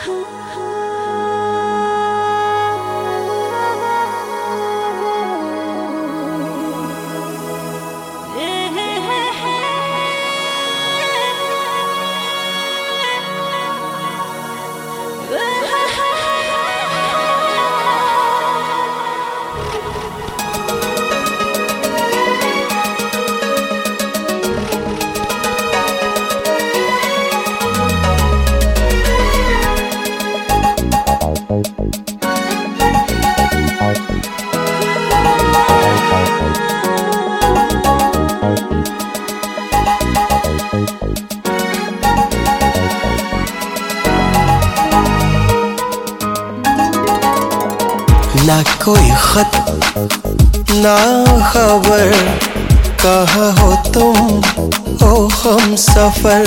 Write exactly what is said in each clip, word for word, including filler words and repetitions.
ना कोई खत ना खबर, कहाँ हो तुम ओ हम सफर।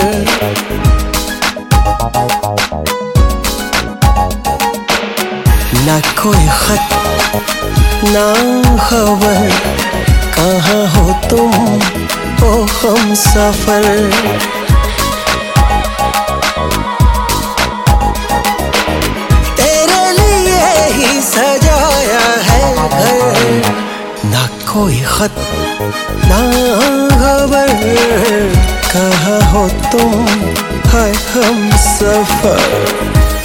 ना कोई खत ना खबर, कहाँ हो तुम ओ हम सफर। सजाया है घर, ना कोई खत ना खबर, कहाँ हो तुम है हम सफर।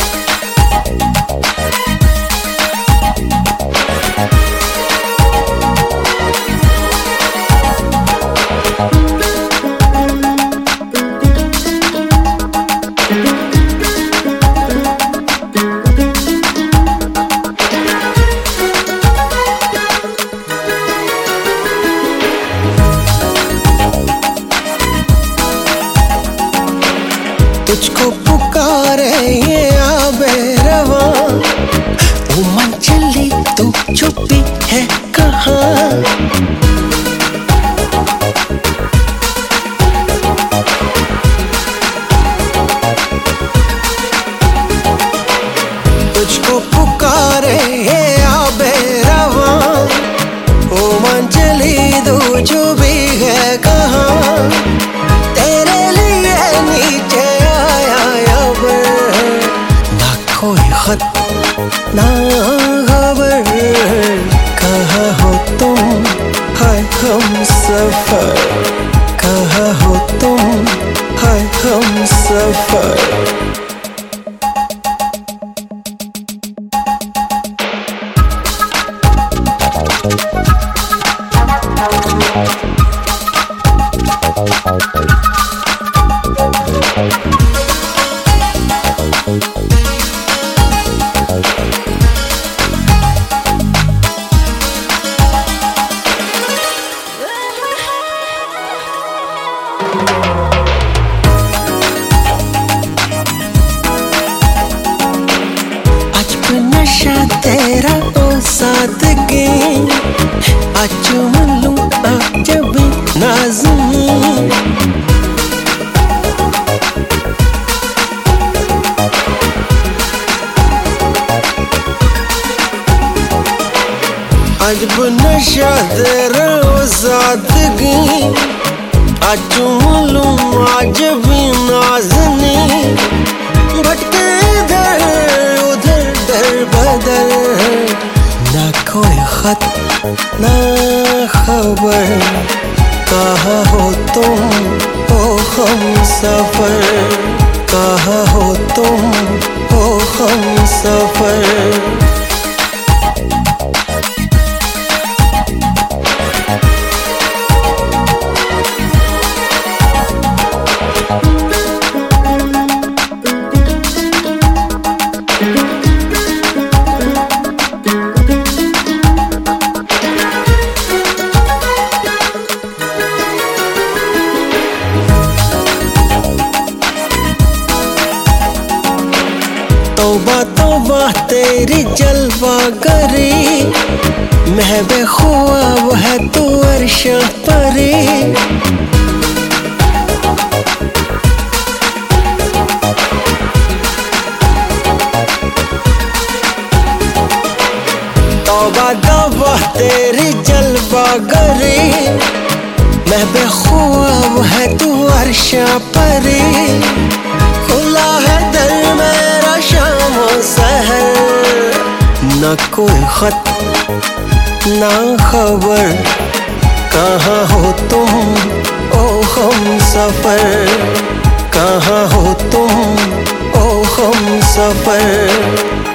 तुझको पुकारे ये आबे रवा, ओ मंजिली तू छुपी है कहाँ। तुझको पुकारे ये आबे रवा, ओ मंजिली तू छुपी है कहाँ। तेरे लिए नीचे कोई खत ना खबर, कहाँ हो तुम है हम सफर। कहाँ हो तुम है हम सफर। नशा तेरा ओ सादगी, आज चूम लूं आज भी नाज़नी। आज भी नशा तेरा ओ सादगी, आज चूम लूं आज भी नाज़नी। भटके इधर उधर दर बदर, ना कोई खत ना खबर, कहाँ हो तुम ओ हम सफर। कहाँ हो तुम ओ हम सफर। तौबा तौबा तेरी जलवा करी, महबे ख्वाब है तू अर्शा परी। तौबा तौबा तेरी जलवा करी, महबे ख्वाब है तू अर्शा परी। खुला है दर मेरा शाम कोई खत ना खबर, कहाँ हो तुम ओ हम सफर, कहाँ हो तुम ओ हम सफर।